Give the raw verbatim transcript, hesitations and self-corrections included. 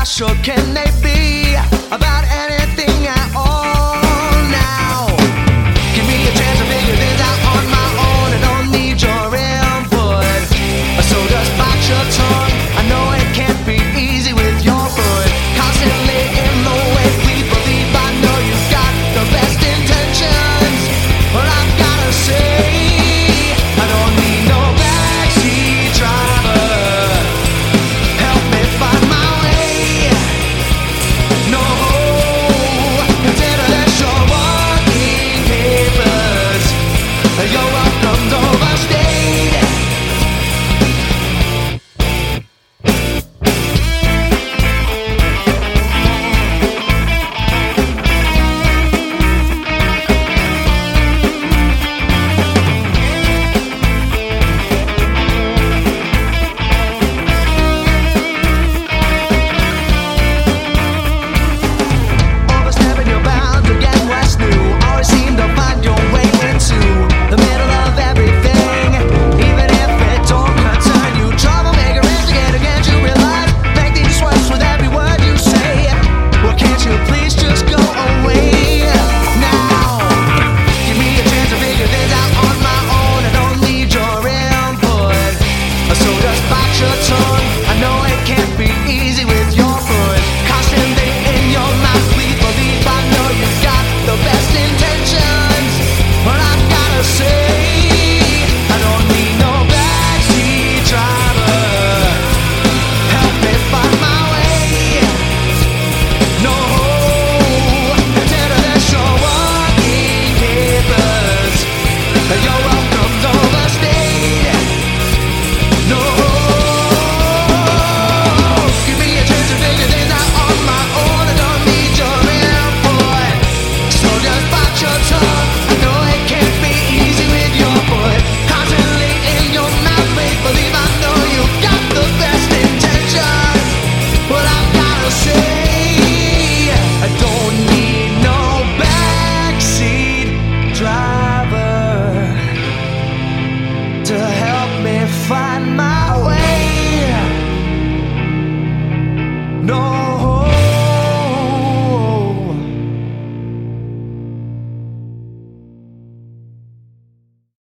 special can they be about anything at all now? Give me a chance to figure this out on my own. I don't need your input, so just bite your tongue. I know it can't be easy with your foot constantly in the way. Please believe I know you've got the best intentions, but I've gotta say I don't need no backseat driver. Help me find my way. No, consider this your working papers. Your welcome's overstayed. Overstepping your bounds again, what's new? Always seem to find your way into the middle of everything, even if it don't concern you. Troublemaker, instigator, can't you realize? Make these words with every word you say. Well, can't you please just go away now? Give me a chance to figure this out on my own. I don't need your input, so just bite your tongue. I know it can't be easy with your foot constantly in your mouth. Please believe I know you've got the best intentions, but I've gotta say I don't need no backseat driver. Help me find my way. No, consider this your working papers. Your welcome's overstayed. No, give me a chance to figure this out on my own. I don't need your input, so just bite your tongue. I know it can't be easy with your foot constantly in your mouth. Make believe I know you've got the best intentions, but I've gotta say I don't need no backseat driver to help me find my way. No.